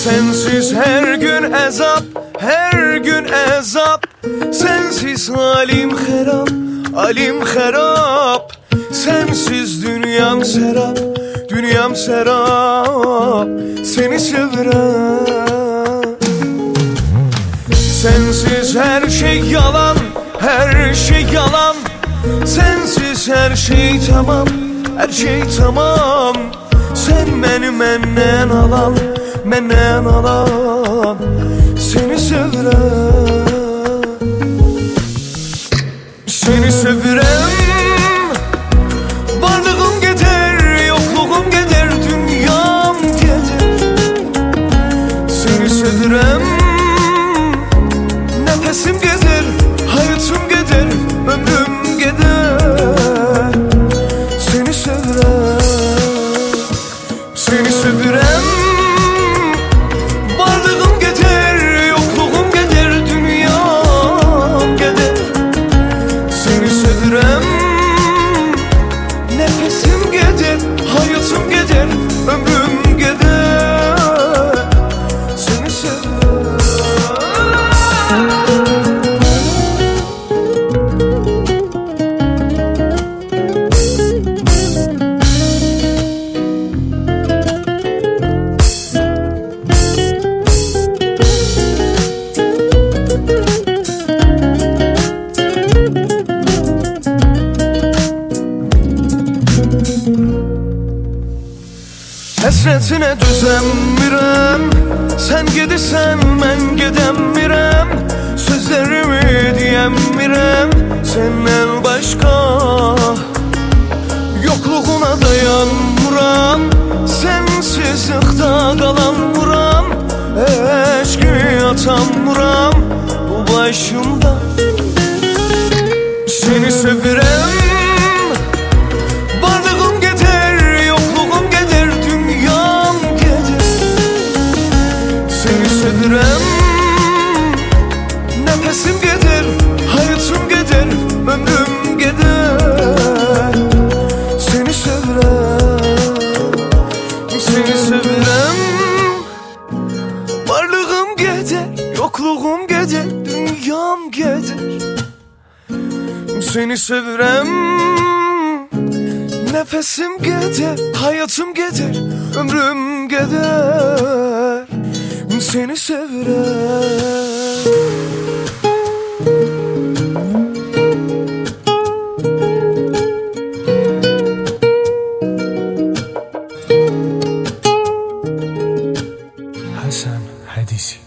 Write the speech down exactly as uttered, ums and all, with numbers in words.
Sensiz her gün ezap, her gün ezap. Sensiz halim harap, halim harap. Sensiz dünyam serap, dünyam serap. Seni sevirem. Sensiz her şey yalan, her şey yalan. Sensiz her şey tamam, her şey tamam. Sen beni menden alan, menden alan. Seni sevirem, seni sevirem. Varlığım gider, yokluğum gider, dünyam gider. Seni sevirem. Nefesim gider, hayatım gider, ömrüm gider. Seni sevirem, seni sevirem. Varlığım gider, yokluğum gider, dünyam gider. Seni sevirem. Nefesim gider, hayatım gider, ömrüm gider. Seni sevirem. Həsrətinə düzəmirəm. Sən gedirsən, mən gedəmirəm. Sözlərimi deyəmirəm səndən başqa. Yokluğuna dayanmıram, sensizlikdə qalanmıram. Eşqimi atamıram bu başımda. Seni sevirəm. Varlığım gider, yokluğum gider, dünyam gider. Seni sevirem. Nefesim gider, hayatım gider, ömrüm gider. Seni sevirem, seni sevirem. Varlığım gider, yokluğum gider, dünyam gider. Seni sevirem. Nefesim gider, hayatım gider, ömrüm gider. Seni sevirem. Hasan Hadisi.